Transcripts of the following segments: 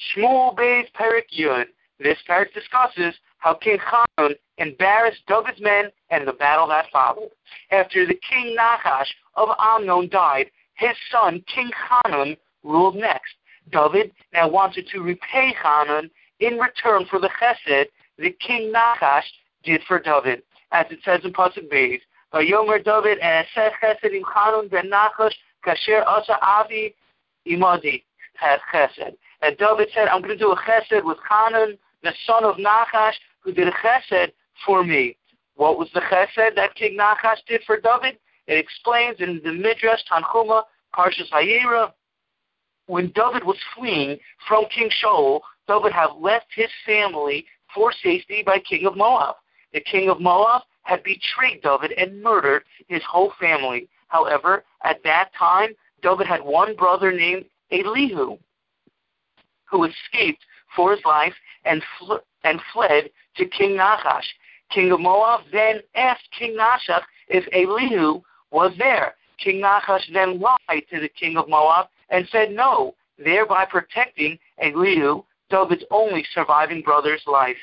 Shmuel Beis Perik Yud. This parak discusses how King Hanun embarrassed David's men and the battle that followed. After the king Nachash of Amnon died, his son King Hanun ruled next. David now wanted to repay Hanun in return for the chesed the king Nachash did for David, as it says in Pasuk Beis. Vayomer David and Eseh chesed im Hanun ben Nachash kasher asa avi imadi chesed. And David said, I'm going to do a chesed with Hanun, the son of Nachash, who did a chesed for me. What was the chesed that King Nachash did for David? It explains in the Midrash Tanchuma, Parshas Vayera, when David was fleeing from King Shaul, David had left his family for safety by King of Moab. The king of Moab had betrayed David and murdered his whole family. However, at that time, David had one brother named Elihu, who escaped for his life and fled to King Nachash. King of Moab then asked King Nachash if Elihu was there. King Nachash then lied to the king of Moab and said no, thereby protecting Elihu, David's only surviving brother's life.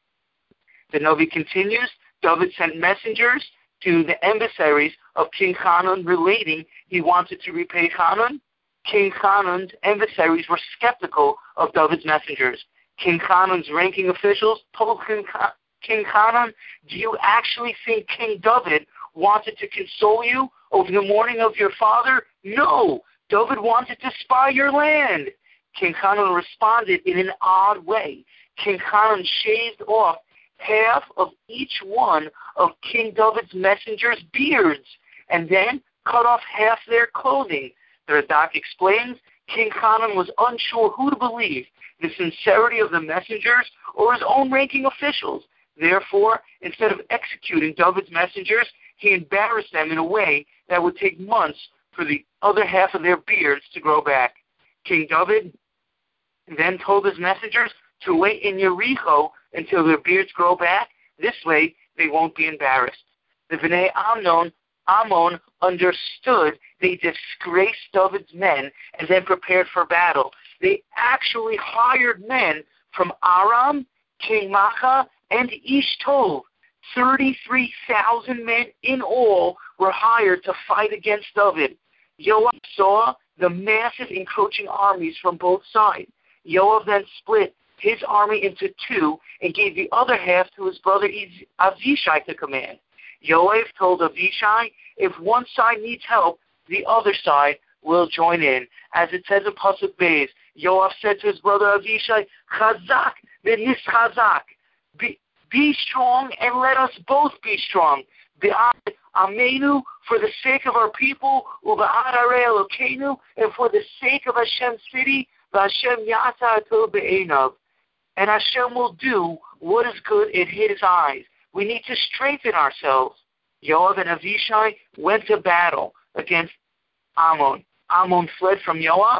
The Novi continues, David sent messengers to the emissaries of King Hanun relating he wanted to repay Hanun. King Hanun's emissaries were skeptical of David's messengers. King Hanun's ranking officials told King Hanun, do you actually think King David wanted to console you over the mourning of your father? No, David wanted to spy your land. King Hanun responded in an odd way. King Hanun shaved off half of each one of King David's messengers' beards and then cut off half their clothing. The Radak explains King Hanun was unsure who to believe, the sincerity of the messengers or his own ranking officials. Therefore, instead of executing David's messengers, he embarrassed them in a way that would take months for the other half of their beards to grow back. King David then told his messengers to wait in Jericho until their beards grow back. This way, they won't be embarrassed. The Bnei Ammon understood they disgraced David's men and then prepared for battle. They actually hired men from Aram, King Maacah, and Ish Tov. 33,000 men in all were hired to fight against David. Yoav saw the massive encroaching armies from both sides. Yoav then split his army into two and gave the other half to his brother Avishai to command. Yoav told Avishai, if one side needs help, the other side will join in. As it says in Pasuk Beis, Yoav said to his brother Avishai, Chazak v'nischazak. Be strong and let us both be strong. Be'ad Amenu, for the sake of our people, u'be'ad Arei Elokeinu, and for the sake of Hashem's city, v'Hashem yasa ato be'einav. And Hashem will do what is good in His eyes. We need to strengthen ourselves. Yoav and Avishai went to battle against Ammon. Ammon fled from Yoav.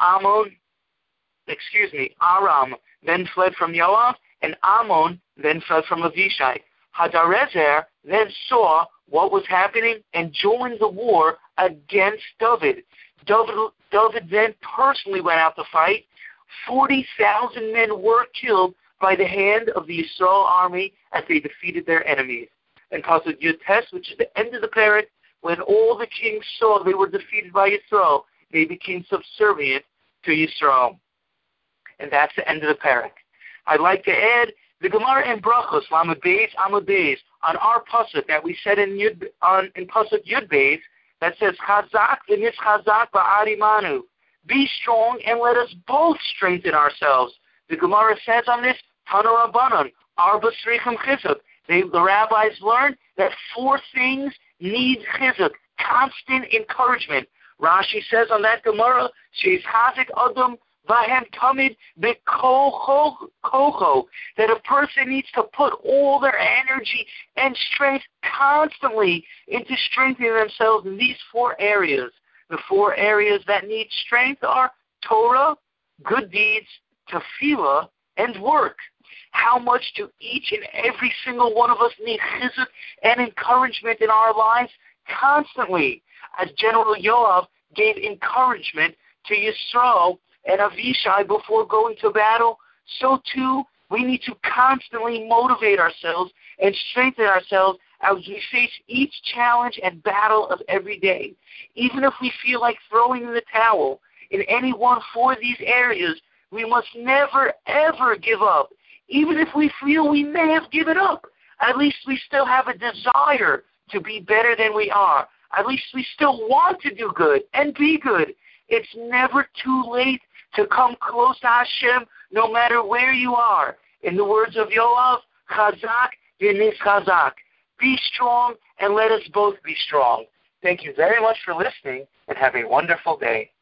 Aram then fled from Yoav, and Ammon then fled from Avishai. Hadarezer then saw what was happening and joined the war against David. David then personally went out to fight. 40,000 men were killed by the hand of the Yisrael army as they defeated their enemies. And Pasuk Yud Tes, which is the end of the parak, when all the kings saw they were defeated by Yisrael, they became subservient to Yisrael. And that's the end of the parak. I'd like to add the Gemara in Brachos, Lamed Beis, Amud Beis, on our pasuk that we said in pasuk Yud Beis, that says Chazak v'nischazak ba'arimanu. Be strong and let us both strengthen ourselves. The Gemara says on this, Tana Rabbanan, Arba Srichim Chizuk. The rabbis learned that four things need chizuk, constant encouragement. Rashi says on that Gemara, She's Hazik Adam Vahem Tamid B'Kol Kocho, that a person needs to put all their energy and strength constantly into strengthening themselves in these four areas. The four areas that need strength are Torah, good deeds, tefillah, and work. How much do each and every single one of us need chizuk and encouragement in our lives? Constantly. As General Yoav gave encouragement to Yisrael and Avishai before going to battle, so too we need to constantly motivate ourselves and strengthen ourselves as we face each challenge and battle of every day. Even if we feel like throwing in the towel in any one for these areas, we must never, ever give up. Even if we feel we may have given up, at least we still have a desire to be better than we are. At least we still want to do good and be good. It's never too late to come close to Hashem, no matter where you are. In the words of Yoav, Chazak v'nis Chazak. Be strong and let us both be strong. Thank you very much for listening and have a wonderful day.